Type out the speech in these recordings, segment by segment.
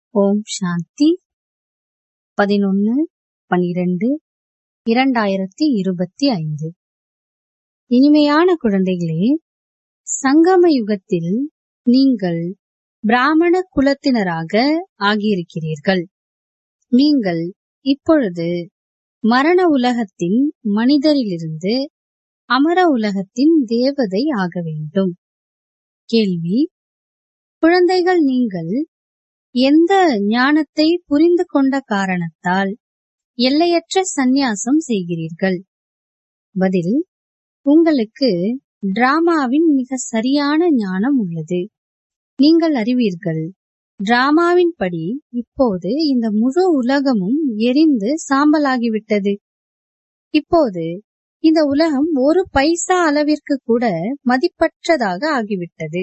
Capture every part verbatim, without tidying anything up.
ஓம் சாந்தி. பதினொன்னு பனிரெண்டு இரண்டாயிரத்தி இருபத்தி ஐந்து. இனிமையான குழந்தைகளே, சங்கம யுகத்தில் நீங்கள் பிராமண குலத்தினராக ஆகியிருக்கிறீர்கள். நீங்கள் இப்பொழுது மரண உலகத்தின் மனிதரிலிருந்து அமர உலகத்தின் தேவதை ஆக வேண்டும். கேள்வி: குழந்தைகள், நீங்கள் எந்த ஞானத்தை புரிந்து கொண்ட காரணத்தால் எல்லையற்ற சந்நியாசம் செய்கிறீர்கள்? பதில்: உங்களுக்கு டிராமாவின் மிக சரியான ஞானம் உள்ளது. நீங்கள் அறிவீர்கள், டிராமாவின் படி இப்போது இந்த முழு உலகமும் எரிந்து சாம்பலாகிவிட்டது. இப்போது இந்த உலகம் ஒரு பைசா அளவிற்கு கூட மதிப்பற்றதாக ஆகிவிட்டது.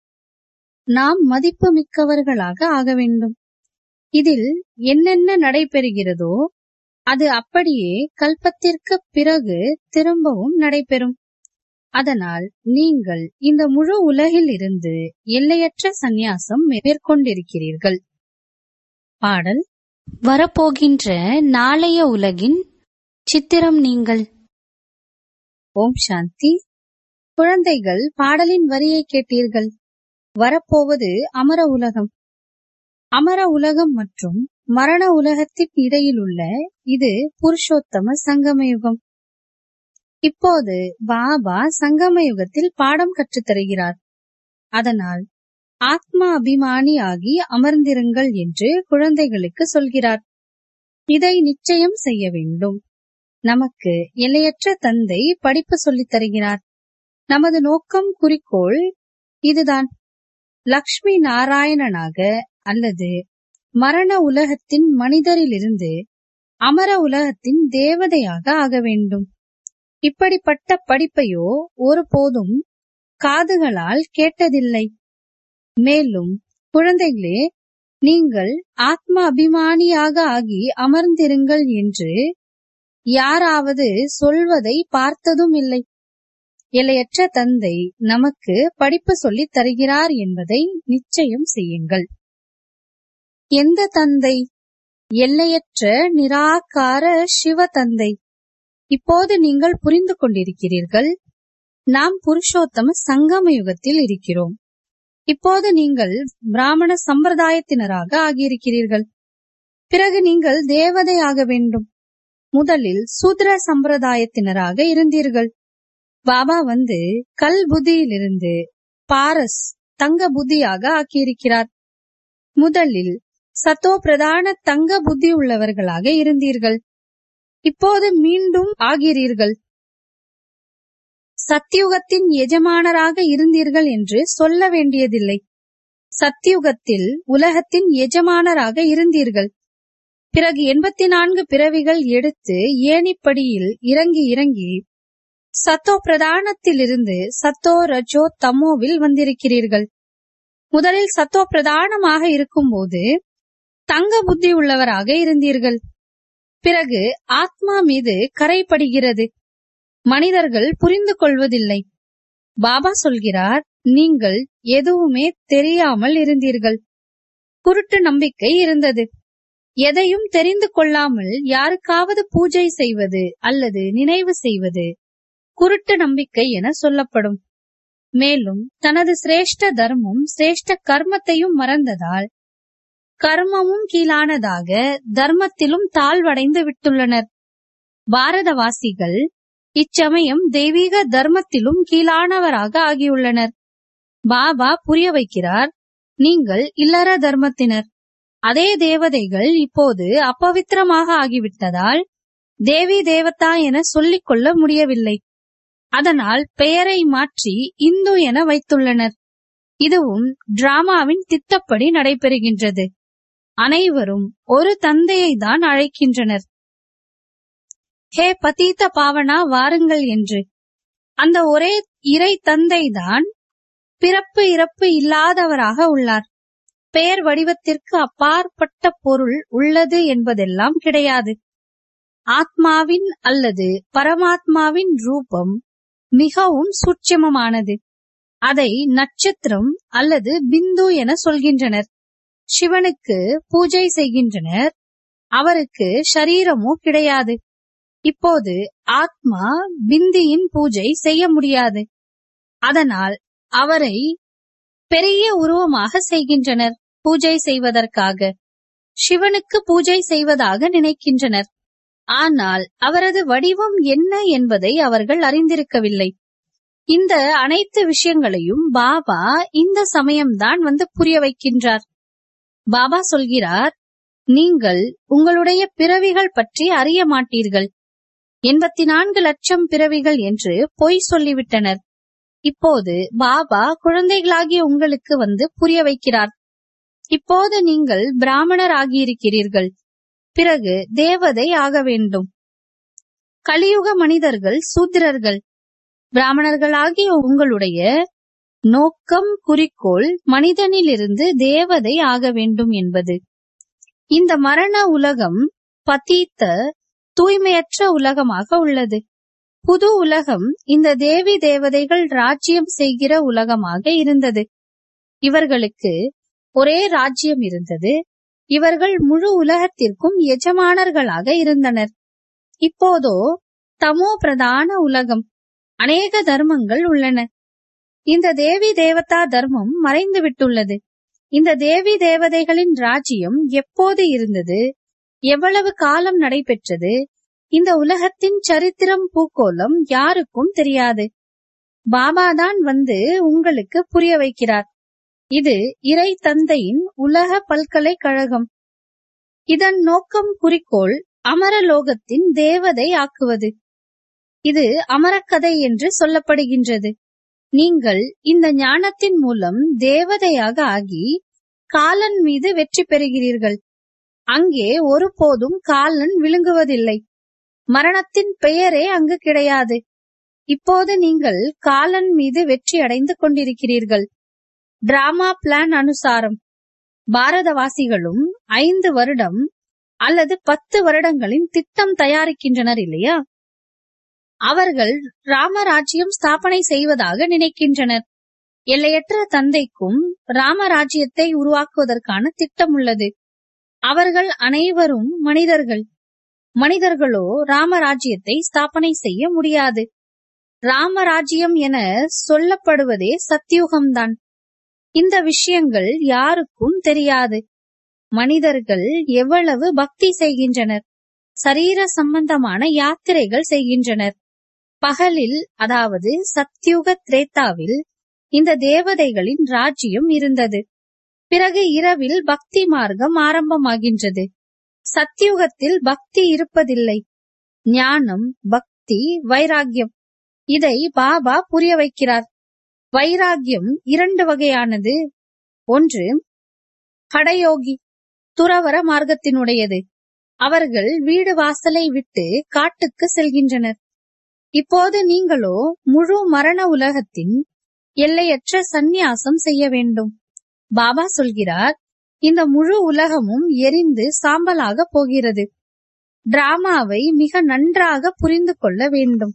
நாம் மதிப்பு மிக்கவர்களாக ஆக வேண்டும். இதில் என்னென்ன நடைபெறுகிறதோ அது அப்படியே கல்பத்திற்கு பிறகு திரும்பவும் நடைபெறும். அதனால் நீங்கள் இந்த முழு உலகில் இருந்து எல்லையற்ற சந்நியாசம் மேற்கொண்டிருக்கிறீர்கள். பாடல்: வரப்போகின்ற நாளைய உலகின் சித்திரம் நீங்கள். ஓம் சாந்தி. குழந்தைகள், பாடலின் வரியை கேட்டீர்கள். வரப்போவது அமர உலகம். அமர உலகம் மற்றும் மரண உலகத்தின் இடையில் உள்ள இது புருஷோத்தம சங்கமயுகம். இப்போது பாபா சங்கமயுகத்தில் பாடம் கற்றுத் தருகிறார். அதனால் ஆத்மா அபிமானி ஆகி அமர்ந்திருங்கள் என்று குழந்தைகளுக்கு சொல்கிறார். இதை நிச்சயம் செய்ய வேண்டும். நமக்கு எல்லையற்ற தந்தை படிப்பு சொல்லித் தருகிறார். நமது நோக்கம், குறிக்கோள் இதுதான். லக்ஷ்மி நாராயணனாக அல்லது மரண உலகத்தின் மனிதரிலிருந்து அமர உலகத்தின் தேவதையாக ஆக வேண்டும். இப்படிப்பட்ட படிப்பையோ ஒருபோதும் காதுகளால் கேட்டதில்லை. மேலும் குழந்தைகளே, நீங்கள் ஆத்ம அபிமானியாக ஆகி அமர்ந்திருங்கள் என்று யாராவது சொல்வதை பார்த்ததும் இல்லை. எல்லையற்ற தந்தை நமக்கு படிப்பு சொல்லித் தருகிறார் என்பதை நிச்சயம் செய்யுங்கள். எந்த தந்தை? எல்லையற்ற நிராகார சிவ தந்தை. இப்போது நீங்கள் புரிந்து கொண்டிருக்கிறீர்கள், நாம் புருஷோத்தம சங்கம யுகத்தில் இருக்கிறோம். இப்போது நீங்கள் பிராமண சம்பிரதாயத்தினராக ஆகியிருக்கிறீர்கள். பிறகு நீங்கள் தேவதை ஆக வேண்டும். முதலில் சூத்ர சம்பிரதாயத்தினராக இருந்தீர்கள். பாபா வந்து கல் புத்தியிலிருந்து பாரஸ் தங்க புத்தியாக ஆக்கியிருக்கிறார். முதலில் சத்தோ பிரதான தங்க புத்தி உள்ளவர்களாக இருந்தீர்கள். இப்போது மீண்டும் ஆகிறீர்கள். சத்தியுகத்தின் எஜமானராக இருந்தீர்கள் என்று சொல்ல வேண்டியதில்லை. சத்தியுகத்தில் உலகத்தின் எஜமானராக இருந்தீர்கள். பிறகு எண்பத்தி நான்கு பிறவிகள் எடுத்து ஏணிப்படியில் இறங்கி இறங்கி சத்தோ பிரதானத்திலிருந்து சத்தோ ரஜோ தமோவில் வந்திருக்கிறீர்கள். முதலில் சத்தோ பிரதானமாக இருக்கும்போது தங்க புத்தி உள்ளவராக இருந்தீர்கள். பிறகு ஆத்மா மீது கரைப்படுகிறது. மனிதர்கள் புரிந்து கொள்வதில்லை. பாபா சொல்கிறார், நீங்கள் எதுவுமே தெரியாமல் இருந்தீர்கள். குருட்டு நம்பிக்கை இருந்தது. எதையும் தெரிந்து கொள்ளாமல் யாருக்காவது பூஜை செய்வது அல்லது நினைவு செய்வது குருட்டு நம்பிக்கை என சொல்லப்படும். மேலும் தனது சிரேஷ்ட தர்மம் சிரேஷ்ட கர்மத்தையும் மறந்ததால் கர்மமும் கீழானதாக தர்மத்திலும் தாழ்வடைந்து விட்டுள்ளனர். பாரதவாசிகள் இச்சமயம் தெய்வீக தர்மத்திலும் கீழானவராக ஆகியுள்ளனர். பாபா புரிய வைக்கிறார், நீங்கள் இல்லற தர்மத்தினர். அதே தேவதைகள் இப்போது அப்பவித்திரமாக ஆகிவிட்டதால் தேவி தேவதா என சொல்லிக் கொள்ள முடியவில்லை. அதனால் பெயரை மாற்றி இந்து என வைத்துள்ளனர். இதுவும் டிராமாவின் திட்டப்படி நடைபெறுகின்றது. அனைவரும் ஒரு தந்தையை தான் அழைக்கின்றனர். ஹே பதீத பாவனா, வாருங்கள் என்று. அந்த ஒரே இறை தந்தை தான் பிறப்பு இறப்பு இல்லாதவராக உள்ளார். பெயர் வடிவத்திற்கு அப்பாற்பட்ட பொருள் உள்ளது என்பதெல்லாம் கிடையாது. ஆத்மாவின் அல்லது பரமாத்மாவின் ரூபம் மிகவும் சூட்சமமானது. அதை நட்சத்திரம் அல்லது பிந்து என சொல்கின்றனர். சிவனுக்கு பூஜை செய்கின்றனர், அவருக்கு ஷரீரமோ கிடையாது. இப்போது ஆத்மா பிந்தியின் பூஜை செய்ய முடியாது. அதனால் அவரை பெரிய உருவமாக செய்கின்றனர். பூஜை செய்வதற்காக சிவனுக்கு பூஜை செய்வதாக நினைக்கின்றனர். ஆனால் அவரது வடிவம் என்ன என்பதை அவர்கள் அறிந்திருக்கவில்லை. இந்த அனைத்து விஷயங்களையும் பாபா இந்த சமயம்தான் வந்து புரிய வைக்கின்றார். பாபா சொல்கிறார், நீங்கள் உங்களுடைய பிறவிகள் பற்றி அறிய மாட்டீர்கள். எண்பத்தி நான்கு லட்சம் பிறவிகள் என்று பொய் சொல்லிவிட்டனர். இப்போது பாபா குழந்தைகளாகிய உங்களுக்கு வந்து புரிய வைக்கிறார். இப்போது நீங்கள் பிராமணர் ஆகியிருக்கிறீர்கள், பிறகு தேவதை ஆக வேண்டும். கலியுக மனிதர்கள் சூத்திரர்கள். பிராமணர்களாகிய உங்களுடைய நோக்கம், குறிக்கோள் மனிதனிலிருந்து தேவதை ஆக வேண்டும் என்பது. இந்த மரண உலகம் பதீத்த தூய்மையற்ற உலகமாக உள்ளது. புது உலகம் இந்த தேவி தேவதைகள் ராஜ்யம் செய்கிற உலகமாக இருந்தது. இவர்களுக்கு ஒரே ராஜ்யம் இருந்தது. இவர்கள் முழு உலகத்திற்கும் எஜமானர்களாக இருந்தனர். இப்போதோ தமோ பிரதான உலகம், அநேக தர்மங்கள் உள்ளன. இந்த தேவி தேவதா தர்மம் மறைந்து விட்டுள்ளது. இந்த தேவி தேவதைகளின் ராஜ்யம் எப்போது இருந்தது, எவ்வளவு காலம் நடைபெற்றது, இந்த உலகத்தின் சரித்திரம் பூகோளம் யாருக்கும் தெரியாது. பாபாதான் வந்து உங்களுக்கு புரிய வைக்கிறார். இது இறை தந்தையின் உலக பல்கலைக்கழகம். இதன் நோக்கம், குறிக்கோள் அமரலோகத்தின் தேவதை ஆக்குவது. இது அமரக்கதை என்று சொல்லப்படுகின்றது. நீங்கள் இந்த ஞானத்தின் மூலம் தேவதையாக ஆகி காலன் மீது வெற்றி பெறுகிறீர்கள். அங்கே ஒருபோதும் காலன் விழுங்குவதில்லை. மரணத்தின் பெயரே அங்கு கிடையாது. இப்போது நீங்கள் காலன் மீது வெற்றி அடைந்து கொண்டிருக்கிறீர்கள். டிராமா பிளான் அனுசாரம் பாரதவாசிகளும் ஐந்து வருடம் அல்லது பத்து வருடங்களின் திட்டம் தயாரிக்கின்றனர் இல்லையா? அவர்கள் ராமராஜ்யம் ஸ்தாபனை செய்வதாக நினைக்கின்றனர். எல்லையற்ற தந்தைக்கும் ராமராஜ்யத்தை உருவாக்குவதற்கான திட்டம் உள்ளது. அவர்கள் அனைவரும் மனிதர்கள். மனிதர்களோ ராமராஜ்யத்தை ஸ்தாபனை செய்ய முடியாது. ராமராஜ்யம் என சொல்லப்படுவதே சத்தியுகம்தான். இந்த விஷயங்கள் யாருக்கும் தெரியாது. மனிதர்கள் எவ்வளவு பக்தி செய்கின்றனர், சரீர சம்பந்தமான யாத்திரைகள் செய்கின்றனர். பகலில், அதாவது சத்யுக திரேதாவில் இந்த தேவதைகளின் ராஜ்யம் இருந்தது. பிறகு இரவில் பக்தி மார்க்கம் ஆரம்பமாகின்றது. சத்யுகத்தில் பக்தி இருப்பதில்லை. ஞானம், பக்தி, வைராகியம், இதை பாபா புரிய வைக்கிறார். வைராகியம் இரண்டு வகையானது. ஒன்று ஹடயோகி, துறவர மார்க்கத்தினுடையது. அவர்கள் வீடு வாசலை விட்டு காட்டுக்கு செல்கின்றனர். இப்போது நீங்களோ முழு மரண உலகத்தின் எல்லையற்ற சந்நியாசம் செய்ய வேண்டும். பாபா சொல்கிறார், இந்த முழு உலகமும் எரிந்து சாம்பலாக போகிறது. டிராமாவை மிக நன்றாக புரிந்து கொள்ள வேண்டும்.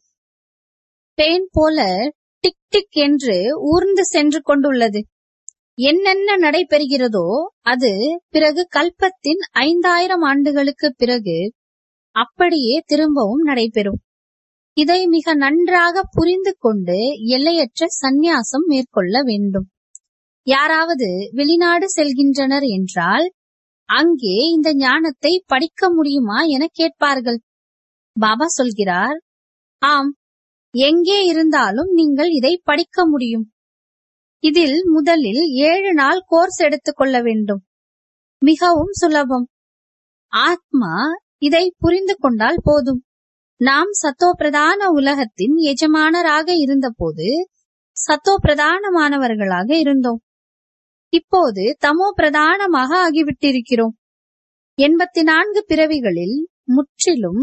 பேன் போல டிக் டிக் என்று ஊர்ந்து சென்று கொண்டுள்ளது. என்னென்ன நடைபெறுகிறதோ அது பிறகு கல்பத்தின் ஐந்தாயிரம் ஆண்டுகளுக்கு பிறகு அப்படியே திரும்பவும் நடைபெறும். இதை மிக நன்றாக புரிந்து கொண்டு எல்லையற்ற சந்நியாசம் மேற்கொள்ள வேண்டும். யாராவது வெளிநாடு செல்கின்றனர் என்றால் அங்கே இந்த ஞானத்தை படிக்க முடியுமா என கேட்பார்கள். பாபா சொல்கிறார், ஆம், எங்கே இருந்தாலும் நீங்கள் இதை படிக்க முடியும். இதில் முதலில் ஏழு நாள் கோர்ஸ் எடுத்துக் கொள்ள வேண்டும். மிகவும் சுலபம். ஆத்மா இதை புரிந்து கொண்டால் போதும். நாம் சத்தோ பிரதான உலகத்தின் எஜமானராக இருந்தபோது சத்தோ பிரதானமானவர்களாக இருந்தோம். இப்போது தமோ பிரதானமாக ஆகிவிட்டிருக்கிறோம். எண்பத்தி நான்கு பிறவிகளில் முற்றிலும்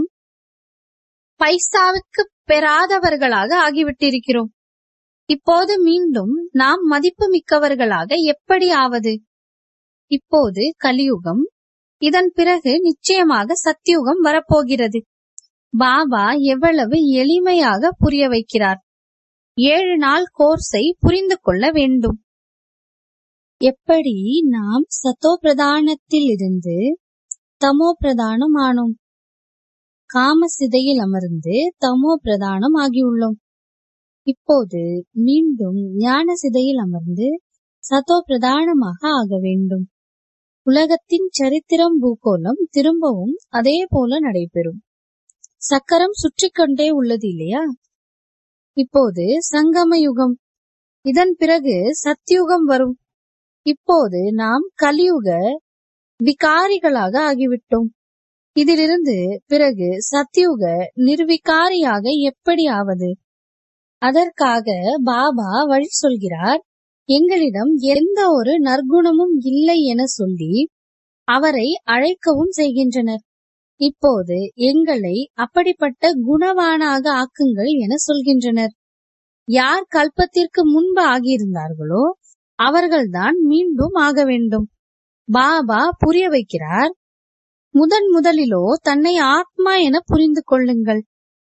பைசாவுக்கு பெறாதவர்களாக ஆகிவிட்டிருக்கிறோம். இப்போது மீண்டும் நாம் மதிப்பு மிக்கவர்களாக எப்படி ஆவது? இப்போது கலியுகம், இதன் பிறகு நிச்சயமாக சத்யுகம் வரப்போகிறது. பாபா எவ்வளவு எளிமையாக புரிய வைக்கிறார். ஏழு நாள் கோர்ஸை புரிந்து கொள்ள வேண்டும். எப்படி நாம் சத்தோ பிரதானத்தில் இருந்து தமோ பிரதானம் ஆனோம், காம சிதையில் அமர்ந்து தமோ பிரதானம் ஆகியுள்ளோம். இப்போது மீண்டும் ஞான சிதையில் அமர்ந்து சத்தோ பிரதானமாக ஆக வேண்டும். உலகத்தின் சரித்திரம் பூகோளம் திரும்பவும் அதே போல நடைபெறும். சக்கரம் சுற்றிக்கொண்டே உள்ளது இல்லையா? இப்போது சங்கம யுகம், இதன் பிறகு சத்யுகம் வரும். இப்போது நாம் கலியுக விகாரிகளாக ஆகிவிட்டோம். இதிலிருந்து பிறகு சத்யுக நிர்விகாரியாக எப்படி ஆவது? அதற்காக பாபா வழி சொல்கிறார். எங்களிடம் எந்த ஒரு நற்குணமும் இல்லை என சொல்லி அவரை அழைக்கவும் செய்கின்றனர். இப்போது எங்களை அப்படிப்பட்ட குணவானாக ஆக்குங்கள் என சொல்கின்றனர். யார் கல்பத்திற்கு முன்பு ஆகியிருந்தார்களோ அவர்கள்தான் மீண்டும் ஆக வேண்டும். பாபா புரிய வைக்கிறார். முதன் முதலிலோ தன்னை ஆத்மா என புரிந்து கொள்ளுங்கள்.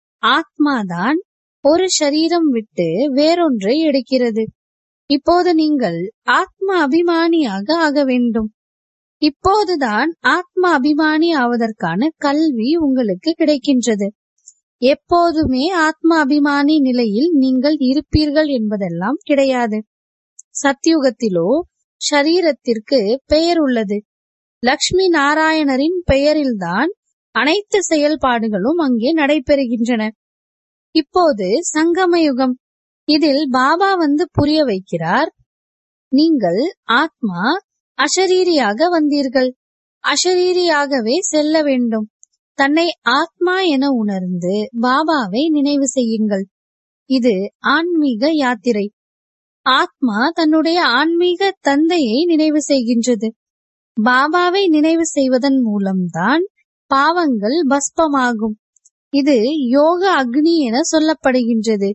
ஆத்மாதான் ஒரு சரீரம் விட்டு வேறொன்றை எடுக்கிறது. இப்போது நீங்கள் ஆத்மா அபிமானியாக ஆக வேண்டும். இப்போதுதான் ஆத்மா அபிமானி ஆவதற்கான கல்வி உங்களுக்கு கிடைக்கின்றது. எப்போதுமே ஆத்மா அபிமானி நிலையில் நீங்கள் இருப்பீர்கள் என்பதெல்லாம் கிடையாது. சத்யுகத்திலோ ஷரீரத்திற்கு பெயர் உள்ளது. லக்ஷ்மி நாராயணரின் பெயரில்தான் அனைத்து செயல்பாடுகளும் அங்கே நடைபெறுகின்றன. இப்போது சங்கமயுகம், இதில் பாபா வந்து புரிய வைக்கிறார். நீங்கள் ஆத்மா அஷரீரியாக வந்தீர்கள், அஷரீரியாகவே செல்ல வேண்டும். தன்னை ஆத்மா என உணர்ந்து பாபாவை நினைவு செய்யுங்கள். இது ஆன்மீக யாத்திரை. ஆத்மா தன்னுடைய ஆன்மீக தந்தையை நினைவு செய்கின்றது. பாபாவை நினைவு செய்வதன் மூலம்தான் பாவங்கள் பஸ்பமாகும். இது யோக அக்னி என சொல்லப்படுகின்றது.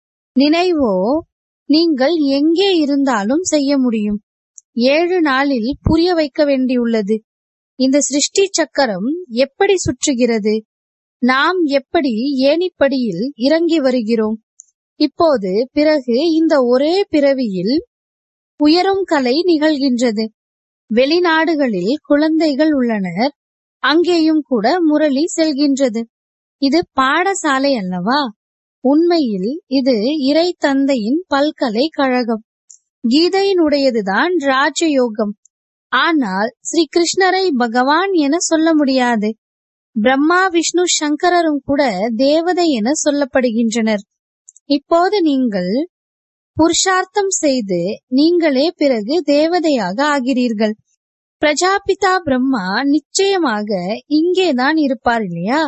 நினைவோ நீங்கள் எங்கே இருந்தாலும் செய்ய முடியும். ஏழு நாளில் புரிய வைக்க வேண்டியுள்ளது. இந்த சிருஷ்டி சக்கரம் எப்படி சுற்றுகிறது, நாம் எப்படி ஏணிப்படியில் இறங்கி வருகிறோம். இப்போது பிறகு இந்த ஒரே பிறவியில் உயரும் கலை நிகழ்கின்றது. வெளிநாடுகளில் குழந்தைகள் உள்ளனர், அங்கேயும் கூட முரளி செல்கின்றது. இது பாடசாலை அல்லவா? உண்மையில் இது இறை தந்தையின் பல்கலைக்கழகம். கீதையினுடையதுதான் ராஜயோகம். ஆனால் ஸ்ரீ கிருஷ்ணரை பகவான் என சொல்ல முடியாது. பிரம்மா விஷ்ணு சங்கரரும் கூட தேவதை என சொல்லப்படுகின்றனர். இப்போது நீங்கள் புருஷார்த்தம் செய்து நீங்களே பிறகு தேவதையாக ஆகிறீர்கள். பிரஜாபிதா பிரம்மா நிச்சயமாக இங்கேதான் இருப்பார் இல்லையா?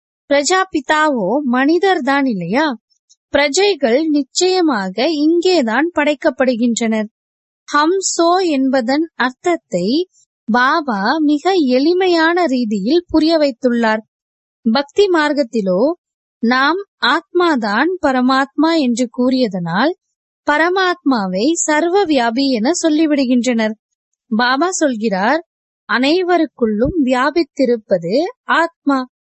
பிரஜாபிதாவோ மனிதர் தான் இல்லையா? பிரஜைகள் நிச்சயமாக இங்கேதான் படைக்கப்படுகின்றனர். ஹம்சோ என்பதன் அர்த்தத்தை பாபா மிக எளிமையான ரீதியில் புரிய வைத்துள்ளார். பக்தி மார்க்கத்திலோ நாம் ஆத்மாதான் பரமாத்மா என்று கூறியதனால் பரமாத்மாவை சர்வ வியாபி என சொல்லிவிடுகின்றனர். பாபா சொல்கிறார், அனைவருக்குள்ளும் வியாபித்திருப்பது ஆத்மா.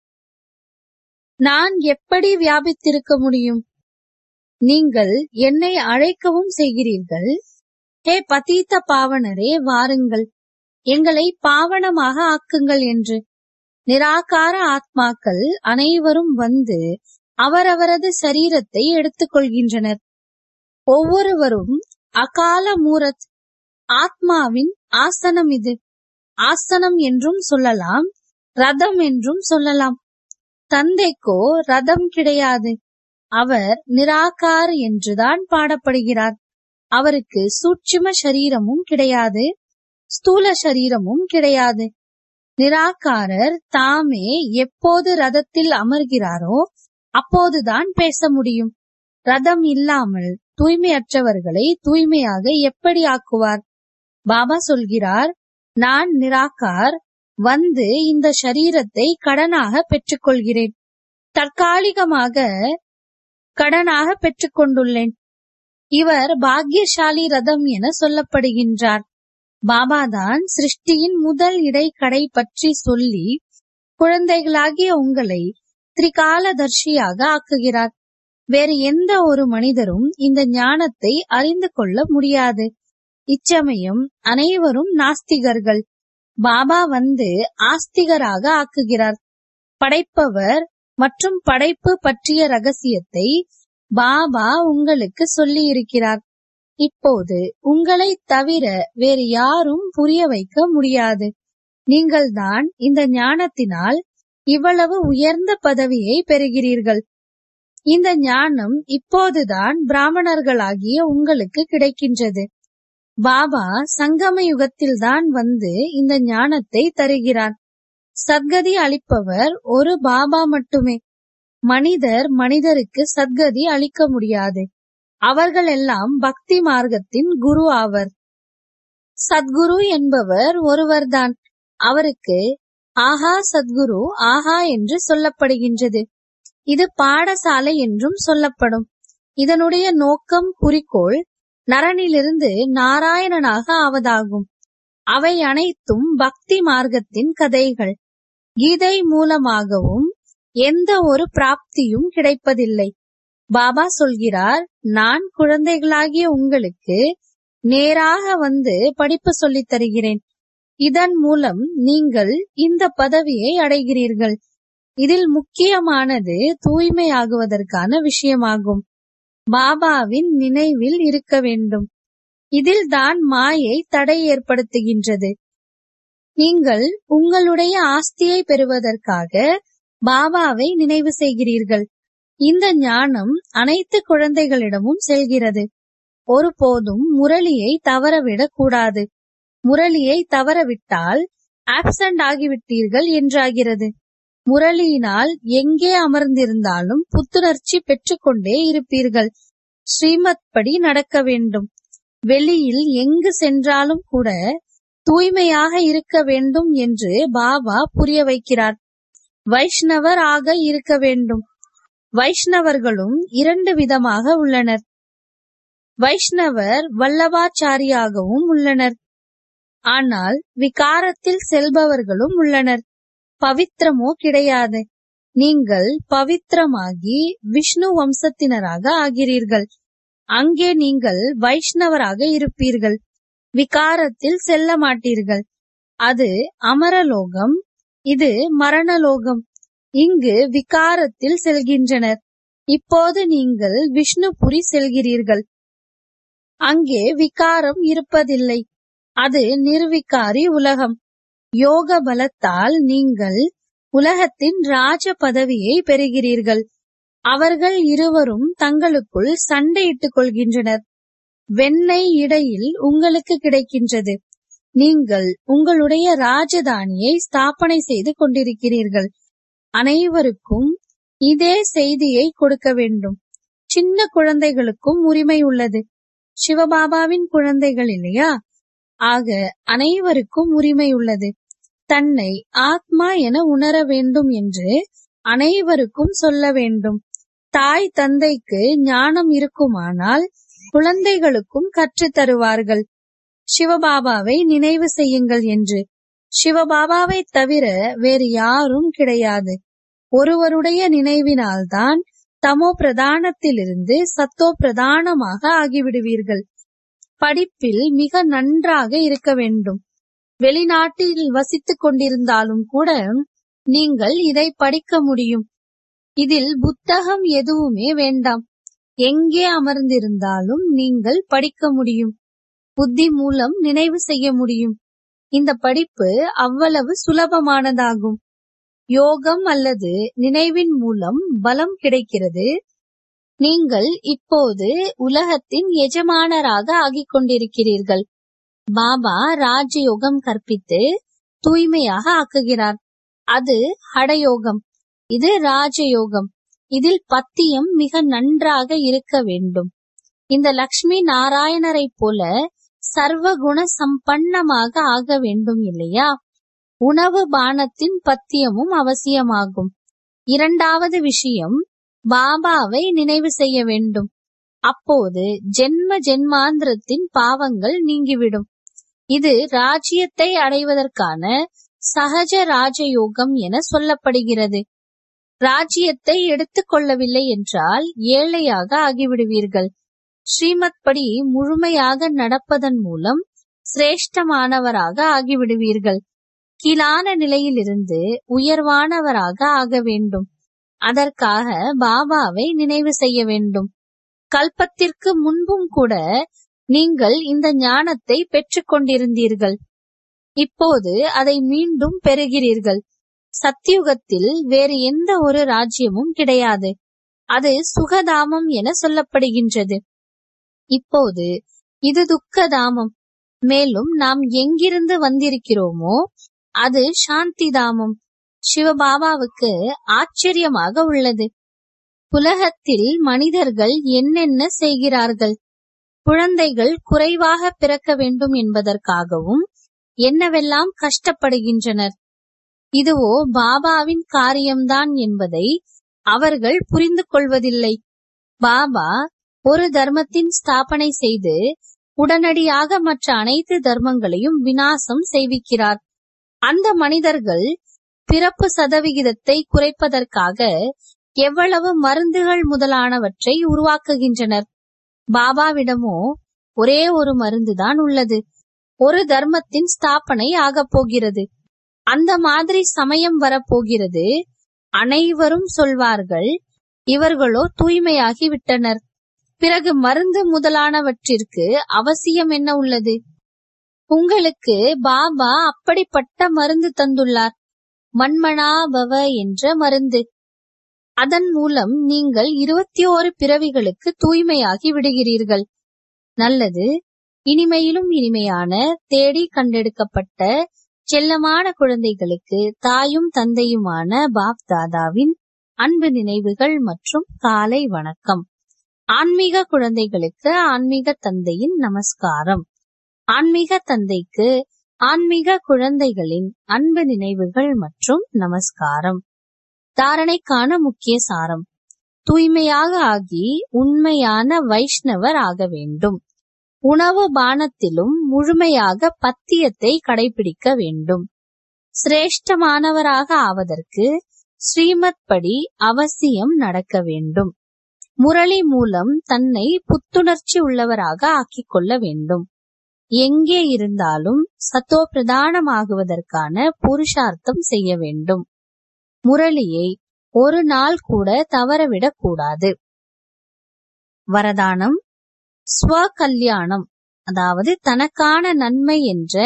நான் எப்படி வியாபித்திருக்க முடியும்? நீங்கள் என்னை அழைக்கவும் செய்கிறீர்கள். ஹே பதீத்த பாவனரே, வாருங்கள், எங்களை பாவனமாக ஆக்குங்கள் என்று. நிராகார ஆத்மாக்கள் அனைவரும் வந்து அவரவரது சரீரத்தை எடுத்துக் கொள்கின்றனர். ஒவ்வொருவரும் அகால மூரத், ஆத்மாவின் ஆசனம். இது ஆசனம் என்றும் சொல்லலாம், ரதம் என்றும் சொல்லலாம். தந்தைக்கோ ரதம் கிடையாது. அவர் நிராகார் என்றுதான் பாடப்படுகிறார். அவருக்கு சூட்சும சரீரமும் கிடையாது, ஸ்தூல சரீரமும் கிடையாது. நிராகாரர் தாமே எப்போது ரதத்தில் அமர்கிறாரோ அப்போதுதான் பேச முடியும். ரதம் இல்லாமல் தூய்மையற்றவர்களை தூய்மையாக எப்படி ஆக்குவார்? பாபா சொல்கிறார், நான் நிராகார், வந்து இந்த சரீரத்தை கடனாக பெற்றுக்கொள்கிறேன். தற்காலிகமாக கடனாக பெற்றுக்கொண்டுள்ளேன். இவர் பாக்யசாலி ரதம் என சொல்லப்படுகின்றார். பாபாதான் சிருஷ்டியின் முதல் இடைக்கடை பற்றி சொல்லி குழந்தைகளாகிய உங்களை திரிகாலதர்ஷியாக ஆக்குகிறார். வேறு எந்த ஒரு மனிதரும் இந்த ஞானத்தை அறிந்து கொள்ள முடியாது. இச்சமயம் அனைவரும் நாஸ்திகர்கள். பாபா வந்து ஆஸ்திகராக ஆக்குகிறார். படைப்பவர் மற்றும் படைப்பு பற்றிய ரகசியத்தை பாபா உங்களுக்கு சொல்லி இருக்கிறார். இப்போது உங்களை தவிர வேறு யாரும் புரிய வைக்க முடியாது. நீங்கள்தான் இந்த ஞானத்தினால் இவ்வளவு உயர்ந்த பதவியை பெறுகிறீர்கள். இந்த ஞானம் இப்போதுதான் பிராமணர்களாகிய உங்களுக்கு கிடைக்கின்றது. பாபா சங்கம யுகத்தில்தான் வந்து இந்த ஞானத்தை தருகிறார். சத்கதி அளிப்பவர் ஒரு பாபா மட்டுமே. மனிதர் மனிதருக்கு சத்கதி அளிக்க முடியாது. அவர்கள் எல்லாம் பக்தி மார்க்கத்தின் குரு ஆவர். சத்குரு என்பவர் ஒருவர்தான். அவருக்கு ஆஹா சத்குரு ஆஹா என்று சொல்லப்படுகின்றது. இது பாடசாலை என்றும் சொல்லப்படும். இதனுடைய நோக்கம், குறிக்கோள் நரனிலிருந்து நாராயணனாக ஆவதாகும். அவை அனைத்தும் பக்தி மார்க்கத்தின் கதைகள். கீதை மூலமாகவும் எந்த ஒரு பிராப்தியும் கிடைப்பதில்லை. பாபா சொல்கிறார், நான் குழந்தைகளாகிய உங்களுக்கு நேராக வந்து படிப்பு சொல்லித் தருகிறேன். இதன் மூலம் நீங்கள் இந்த பதவியை அடைகிறீர்கள். இதில் முக்கியமானது தூய்மையாகுவதற்கான விஷயமாகும். பாபாவின் நினைவில் இருக்க வேண்டும். இதில் தான் மாயை தடை ஏற்படுத்துகின்றது. நீங்கள் உங்களுடைய ஆஸ்தியை பெறுவதற்காக பாபாவை நினைவு செய்கிறீர்கள். இந்த ஞானம் அனைத்து குழந்தைகளிடமும் செல்கிறது. ஒருபோதும் முரளியை தவறவிடக் கூடாது. முரளியை தவறவிட்டால் ஆப்சண்ட் ஆகிவிட்டீர்கள் என்றாகிறது. முரளியினால் எங்கே அமர்ந்திருந்தாலும் புத்துணர்ச்சி பெற்றுக்கொண்டே இருப்பீர்கள். ஸ்ரீமத் படி நடக்க வேண்டும். வெளியில் எங்கு சென்றாலும் கூட தூய்மையாக இருக்க வேண்டும் என்று பாபா புரிய வைக்கிறார். வைஷ்ணவர் ஆக இருக்க வேண்டும். வைஷ்ணவர்களும் இரண்டு விதமாக உள்ளனர். வைஷ்ணவர் வல்லபாச்சாரியாகவும் உள்ளனர். ஆனால் விகாரத்தில் செல்பவர்களும் உள்ளனர். பவித்திரமோ கிடையாது. நீங்கள் பவித்திரமாகி விஷ்ணு வம்சத்தினராக ஆகிறீர்கள். அங்கே நீங்கள் வைஷ்ணவராக இருப்பீர்கள். விகாரத்தில் செல்ல மாட்டீர்கள். அது அமரலோகம், இது மரணலோகம். இங்கு விகாரத்தில் செல்கின்றனர். இப்போது நீங்கள் விஷ்ணுபுரி செல்கிறீர்கள். அங்கே விகாரம் இருப்பதில்லை. அது நிர்விகாரி உலகம். யோக பலத்தால் நீங்கள் உலகத்தின் ராஜ பதவியை பெறுகிறீர்கள். அவர்கள் இருவரும் தங்களுக்குள் சண்டையிட்டுக் கொள்கின்றனர். வெண்ணெய் இடையில் உங்களுக்கு கிடைக்கின்றது. நீங்கள் உங்களுடைய ராஜதானியை ஸ்தாபனை செய்து கொண்டிருக்கிறீர்கள். அனைவருக்கும் இதே செய்தியை கொடுக்க வேண்டும். சின்ன குழந்தைகளுக்கும் உரிமை உள்ளது. சிவபாபாவின் குழந்தைகள் இல்லையா? ஆக அனைவருக்கும் உரிமை உள்ளது. தன்னை ஆத்மா என உணர வேண்டும் என்று அனைவருக்கும் சொல்ல வேண்டும். தாய் தந்தைக்கு ஞானம் இருக்குமானால் குழந்தைகளுக்கும் கற்றுத் தருவார்கள். சிவபாபாவை நினைவு செய்யுங்கள் என்று. சிவபாபாவை தவிர வேறு யாரும் கிடையாது. ஒருவருடைய நினைவினால்தான் தமோ பிரதானத்திலிருந்து சத்தோ பிரதானமாக ஆகிவிடுவீர்கள். படிப்பில் மிக நன்றாக இருக்க வேண்டும். வெளிநாட்டில் வசித்துக் கொண்டிருந்தாலும் கூட நீங்கள் இதை படிக்க முடியும். இதில் புத்தகம் எதுவுமே வேண்டாம். எங்கே அமர்ந்திருந்தாலும் நீங்கள் படிக்க முடியும். புத்தி மூலம் நினைவு செய்ய முடியும். இந்த படிப்பு அவ்வளவு சுலபமானதாகும். யோகம் அல்லது நினைவின் மூலம் பலம் கிடைக்கிறது. நீங்கள் இப்போது உலகத்தின் எஜமானராக ஆகிக் கொண்டிருக்கிறீர்கள். பாபா ராஜயோகம் கற்பித்து தூய்மையாக ஆக்குகிறார். அது ஹடயோகம். இது ராஜயோகம். இதில் பத்தியம் மிக நன்றாக இருக்க வேண்டும். இந்த லக்ஷ்மி நாராயணரை போல சர்வகுண சம்பன்னமாக ஆக வேண்டும் இல்லையா? உணவு பானத்தின் பத்தியமும் அவசியமாகும். இரண்டாவது விஷயம், பாபாவை நினைவு செய்ய வேண்டும். அப்போது ஜென்ம ஜென்மாந்திரத்தின் பாவங்கள் நீங்கிவிடும். இது ராஜ்யத்தை அடைவதற்கான சகஜ ராஜயோகம் என சொல்லப்படுகிறது. ராஜ்யத்தை எடுத்துக் கொள்ளவில்லை என்றால் ஏழையாக ஆகிவிடுவீர்கள். ஸ்ரீமத் படி முழுமையாக நடப்பதன் மூலம் சிரேஷ்டமானவராக ஆகிவிடுவீர்கள். கீழான நிலையிலிருந்து உயர்வானவராக ஆக வேண்டும். அதற்காக பாபாவை நினைவு செய்ய வேண்டும். கல்பத்திற்கு முன்பும் கூட நீங்கள் இந்த ஞானத்தை பெற்றுக் கொண்டிருந்தீர்கள். இப்போது அதை மீண்டும் பெறுகிறீர்கள். சத்தியுகத்தில் வேறு எந்த ஒரு ராஜ்யமும் கிடையாது. அது சுகதாமம் என சொல்லப்படுகின்றது. இப்போது இது துக்கதாமம். மேலும் நாம் எங்கிருந்து வந்திருக்கிறோமோ அது சாந்தி தாமம். சிவபாபாவுக்கு ஆச்சரியமாக உள்ளது. உலகத்தில் மனிதர்கள் என்னென்ன செய்கிறார்கள். குழந்தைகள் குறைவாக பிறக்க வேண்டும் என்பதற்காகவும் என்னவெல்லாம் கஷ்டப்படுகின்றனர். இதுவோ பாபாவின் காரியம்தான் என்பதை அவர்கள் புரிந்து கொள்வதில்லை. பாபா ஒரு தர்மத்தின் ஸ்தாபனை செய்து உடனடியாக மற்ற அனைத்து தர்மங்களையும் விநாசம் செய்விக்கிறார். அந்த மனிதர்கள் பிறப்பு சதவிகிதத்தை குறைப்பதற்காக எவ்வளவு மருந்துகள் முதலானவற்றை உருவாக்குகின்றனர். பாபாவிடமோ ஒரே ஒரு மருந்துதான் உள்ளது. ஒரு தர்மத்தின் ஸ்தாபனை ஆகப் போகிறது. அந்த மாதிரி சமயம் வரப்போகிறது. அனைவரும் சொல்வார்கள், இவர்களோ தூய்மையாகி விட்டனர். பிறகு மருந்து முதலானவற்றிற்கு அவசியம் என்ன உள்ளது? உங்களுக்கு பாபா அப்படிப்பட்ட மருந்து தந்துள்ளார். மன்மனா பவ என்ற மருந்து. அதன் மூலம் நீங்கள் இருபத்தி ஓரு பிறவிகளுக்கு தூய்மையாகி விடுகிறீர்கள். நல்லது. இனிமையிலும் இனிமையான தேடி கண்டெடுக்கப்பட்ட செல்லமான குழந்தைகளுக்கு தாயும் தந்தையுமான பாப் தாதாவின் அன்பு நினைவுகள் மற்றும் காலை வணக்கம். ஆன்மீக குழந்தைகளுக்கு ஆன்மீக தந்தையின் நமஸ்காரம். ஆன்மீக தந்தைக்கு ஆன்மீக குழந்தைகளின் அன்பு நினைவுகள் மற்றும் நமஸ்காரம். தாரணைக்கான முக்கிய சாரம்: தூய்மையாக ஆகி உண்மையான வைஷ்ணவர் ஆக வேண்டும். உணவு பானத்திலும் முழுமையாக பத்தியத்தை கடைபிடிக்க வேண்டும். சிரேஷ்டமானவராக ஆவதற்கு ஸ்ரீமத் படி அவசியம் நடக்க வேண்டும். முரளி மூலம் தன்னை புத்துணர்ச்சி உள்ளவராக ஆக்கிக் கொள்ள வேண்டும். எங்கே இருந்தாலும் சத்தோ பிரதானமாகுவதற்கான புருஷார்த்தம் செய்ய வேண்டும். முரளியை ஒரு நாள் கூட தவறவிடக் கூடாது. வரதானம்: ஸ்வ கல்யாணம், அதாவது தனக்கான நன்மை என்ற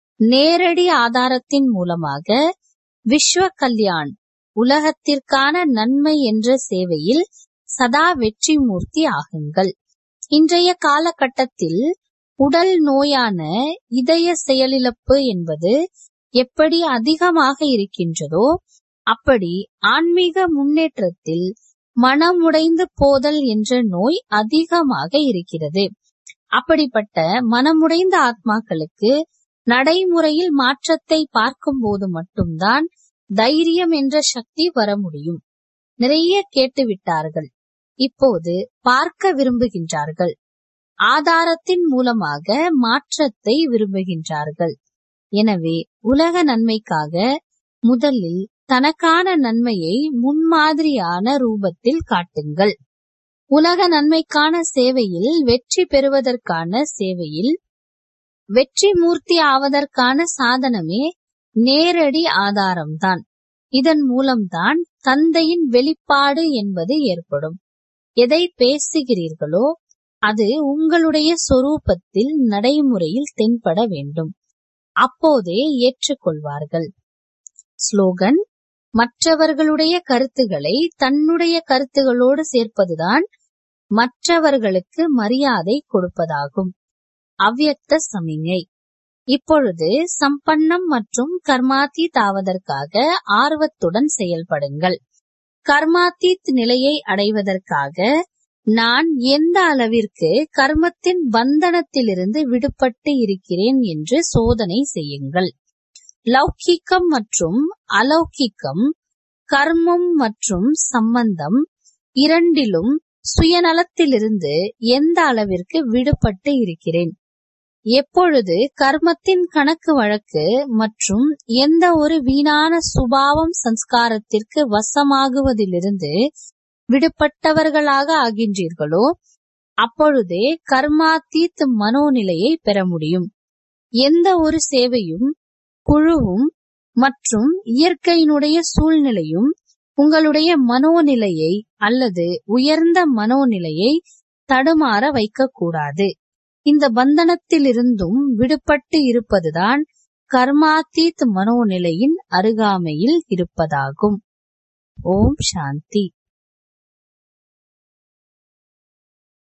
நேரடி ஆதாரத்தின் மூலமாக விஸ்வ கல்யாண், உலகத்திற்கான நன்மை என்ற சேவையில் சதா வெற்றி மூர்த்தி ஆகுங்கள். இன்றைய காலகட்டத்தில் உடல் நோயான இதய செயலிழப்பு என்பது எப்படி அதிகமாக இருக்கின்றதோ அப்படி ஆன்மீக முன்னேற்றத்தில் மனமுடைந்து போதல் என்ற நோய் அதிகமாக இருக்கிறது. அப்படிப்பட்ட மனமுடைந்த ஆத்மாக்களுக்கு நடைமுறையில் மாற்றத்தை பார்க்கும் போது மட்டும்தான் தைரியம் என்ற சக்தி வர முடியும். நிறைய கேட்டுவிட்டார்கள், இப்போது பார்க்க விரும்புகின்றார்கள். ஆதாரத்தின் மூலமாக மாற்றத்தை விரும்புகின்றார்கள். எனவே உலக நன்மைக்காக முதலில் தனக்கான நன்மையை முன்மாதிரியான ரூபத்தில் காட்டுங்கள். உலக நன்மைக்கான சேவையில் வெற்றி பெறுவதற்கான சேவையில் வெற்றி மூர்த்தி ஆவதற்கான சாதனமே நேரடி ஆதாரம்தான். இதன் மூலம்தான் தந்தையின் வெளிப்பாடு என்பது ஏற்படும். எதை பேசுகிறீர்களோ அது உங்களுடைய சொரூபத்தில் நடைமுறையில் தென்பட வேண்டும். அப்போதே ஏற்றுக்கொள்வார்கள். ஸ்லோகன்: மற்றவர்களுடைய கருத்துக்களை தன்னுடைய கருத்துகளோடு சேர்ப்பதுதான் மற்றவர்களுக்கு மரியாதை கொடுப்பதாகும். அவ்யக்த சமிஞை: இப்பொழுது சம்பன்னம் மற்றும் கர்மாத்தீத் ஆவதற்காக ஆர்வத்துடன் செயல்படுங்கள். கர்மாத்தீத் நிலையை அடைவதற்காக நான் எந்த அளவிற்கு கர்மத்தின் பந்தனத்திலிருந்து விடுபட்டு இருக்கிறேன் என்று சோதனை செய்யுங்கள். லௌகிக்கம் மற்றும் அலௌகிக்கம், கர்மம் மற்றும் சம்பந்தம் இரண்டிலும் சுயநலத்திலிருந்து எந்த அளவிற்கு விடுபட்டு இருக்கிறேன். எப்பொழுது கர்மத்தின் கணக்கு வழக்கு மற்றும் எந்த ஒரு வீணான சுபாவம் சம்ஸ்காரத்திற்கு வசமாகுவதிலிருந்து விடுபட்டவர்களாக ஆகின்றீர்களோ அப்பொழுதே கர்மாத்தீத் மனோநிலையை பெற முடியும். எந்த ஒரு சேவையும், குழுவும் மற்றும் இயற்கையினுடைய சூழ்நிலையும் உங்களுடைய மனோநிலையை அல்லது உயர்ந்த மனோநிலையை தடுமாற வைக்கக்கூடாது. இந்த பந்தனத்திலிருந்தும் விடுபட்டு இருப்பதுதான் கர்மாத்தீத் மனோநிலையின் அருகாமையில் இருப்பதாகும். ஓம் சாந்தி.